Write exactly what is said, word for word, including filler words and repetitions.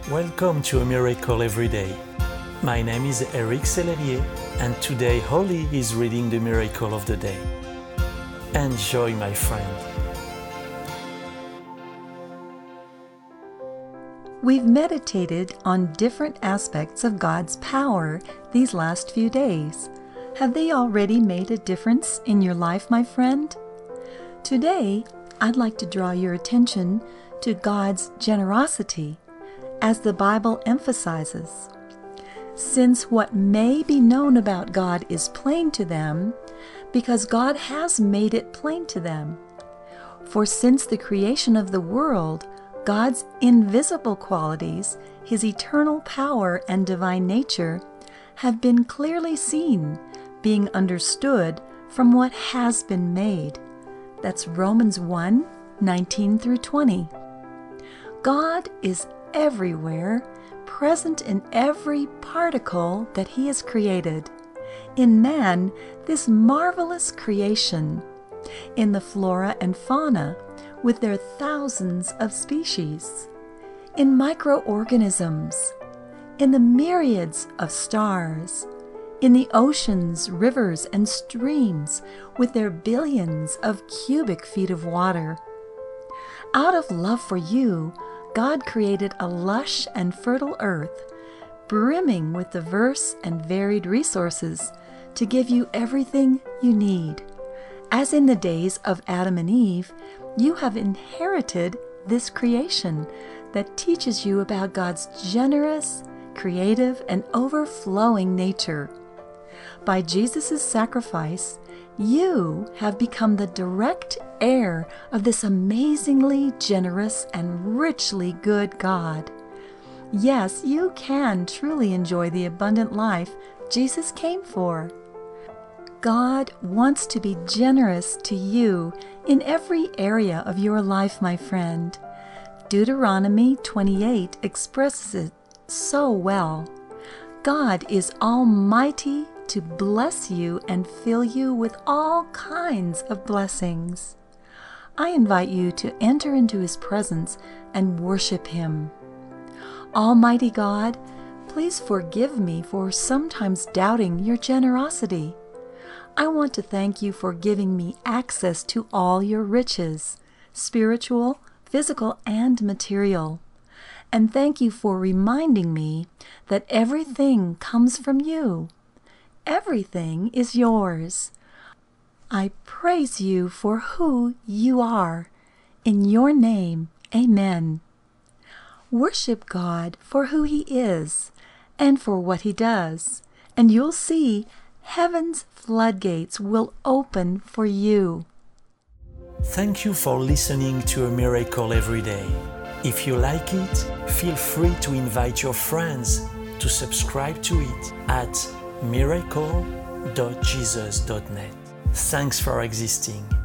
Welcome to A Miracle Every Day. My name is Eric Sellerier, and today Holly is reading the Miracle of the Day. Enjoy, my friend. We've meditated on different aspects of God's power these last few days. Have they already made a difference in your life, my friend? Today, I'd like to draw your attention to God's generosity, as the Bible emphasizes. Since what may be known about God is plain to them, because God has made it plain to them. For since the creation of the world, God's invisible qualities, His eternal power and divine nature, have been clearly seen, being understood from what has been made. That's Romans one, nineteen through twenty. God is everywhere, present in every particle that He has created. In man, this marvelous creation. In the flora and fauna, with their thousands of species. In microorganisms. In the myriads of stars. In the oceans, rivers, and streams, with their billions of cubic feet of water. Out of love for you, God created a lush and fertile earth, brimming with diverse and varied resources to give you everything you need. As in the days of Adam and Eve, you have inherited this creation that teaches you about God's generous, creative, and overflowing nature. By Jesus' sacrifice, you have become the direct heir of this amazingly generous and richly good God. Yes, you can truly enjoy the abundant life Jesus came for. God wants to be generous to you in every area of your life, my friend. Deuteronomy twenty-eight expresses it so well. God is almighty to bless you and fill you with all kinds of blessings. I invite you to enter into His presence and worship Him. Almighty God, please forgive me for sometimes doubting your generosity. I want to thank you for giving me access to all your riches, spiritual, physical, and material. And thank you for reminding me that everything comes from you. Everything is yours. I praise you for who you are. In your name, amen. Worship God for who He is and for what He does, and you'll see heaven's floodgates will open for you. Thank you for listening to A Miracle Every Day. If you like it, feel free to invite your friends to subscribe to it at miracle dot jesus dot net. Thanks for existing.